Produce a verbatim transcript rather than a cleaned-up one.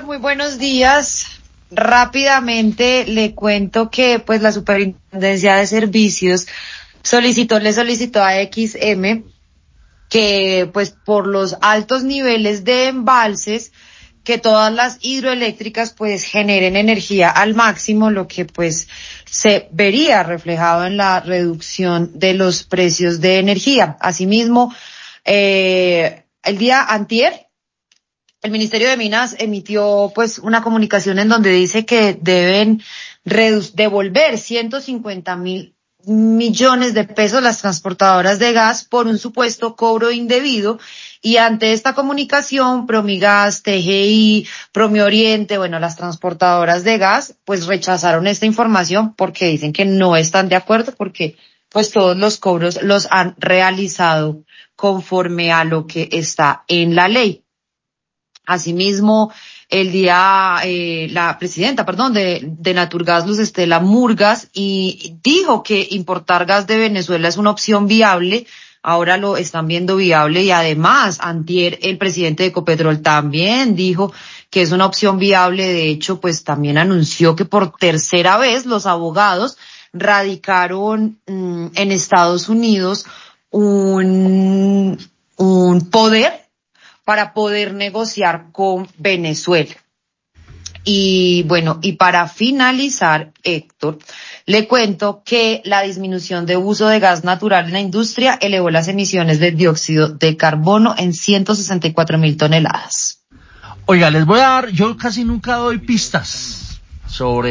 Muy buenos días. Rápidamente le cuento que pues la Superintendencia de Servicios solicitó, le solicitó a X M que pues por los altos niveles de embalses que todas las hidroeléctricas pues generen energía al máximo, lo que pues se vería reflejado en la reducción de los precios de energía. Asimismo, eh, el día antier, el Ministerio de Minas emitió pues una comunicación en donde dice que deben redu- devolver ciento cincuenta mil millones de pesos las transportadoras de gas por un supuesto cobro indebido, y ante esta comunicación Promigas, T G I, Promioriente, bueno, las transportadoras de gas pues rechazaron esta información porque dicen que no están de acuerdo porque pues todos los cobros los han realizado conforme a lo que está en la ley. Asimismo, el día, eh, la presidenta, perdón, de, de Naturgas, Luz Estela Murgas, y dijo que importar gas de Venezuela es una opción viable. Ahora lo están viendo viable, y además, antier, el presidente de Ecopetrol también dijo que es una opción viable. De hecho, pues también anunció que por tercera vez los abogados radicaron mmm, en Estados Unidos un, un poder para poder negociar con Venezuela. Y bueno, y para finalizar, Héctor, le cuento que la disminución de uso de gas natural en la industria elevó las emisiones de dióxido de carbono en ciento sesenta y cuatro mil toneladas. Oiga, les voy a dar, yo casi nunca doy pistas sobre